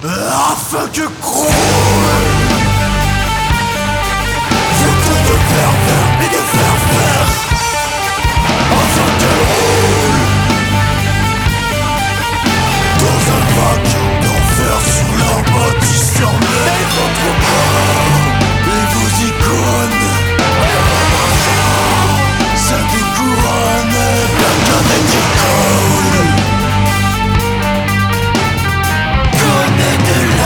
afin que croule photo de pervers et de faire afin qu'elle roule dans un vacuum d'enfer sur leur bâtisseur. Mais votre corps et vos icônes, ça vous couronne bien qu'un qui coule. Connais de la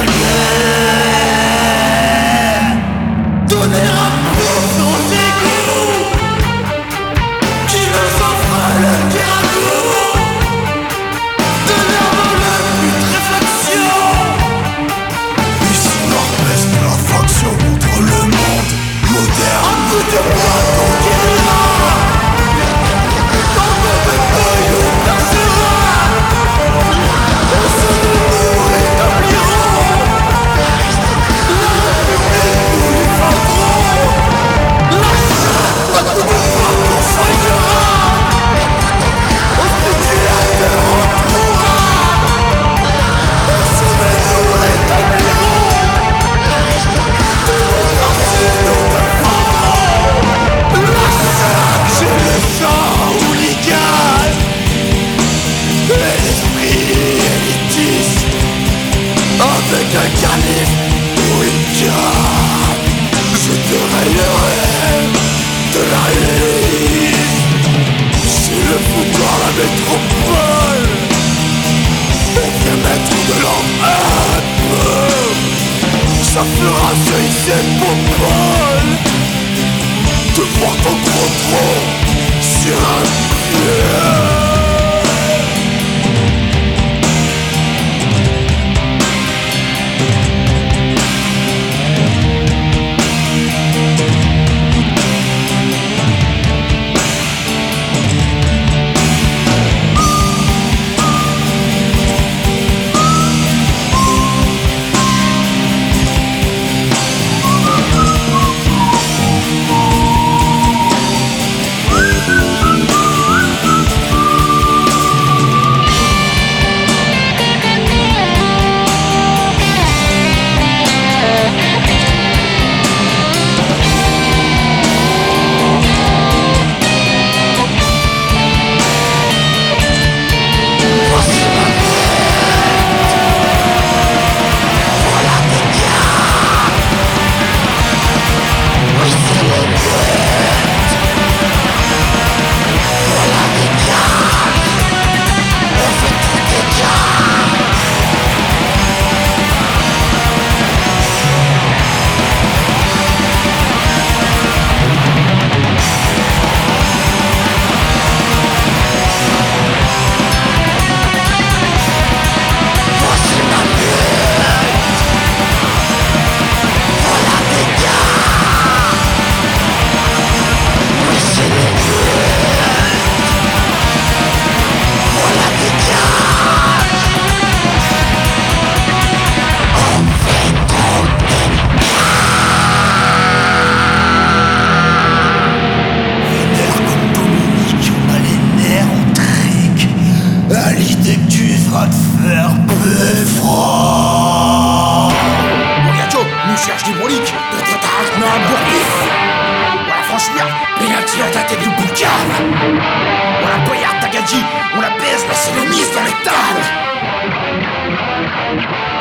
première, donner un coup nos égouts qui nous offre le carreau de l'herbe la putréfaction. Ici l'orchestre, la faction contre le monde moderne. Un coup de poing conquérira, un coup de feuille ou percera. On se nous rétablirons, la République nous défendrons. La chatte, un coup de poing qu'on soignera, au spéculateur entourera. On se nous rétablirons, démocratie nous défendrons. La chatte, c'est le sang hooligan et l'esprit élitiste, avec un calife ou une canne. Je te rayerai de la réalise. C'est le pouvoir, la métropole, on vient mettre de l'ordre un peu. Ça fera ces popoles de voir ton gros tronc sur un pied. On la baisse, là c'est le mise dans les tables.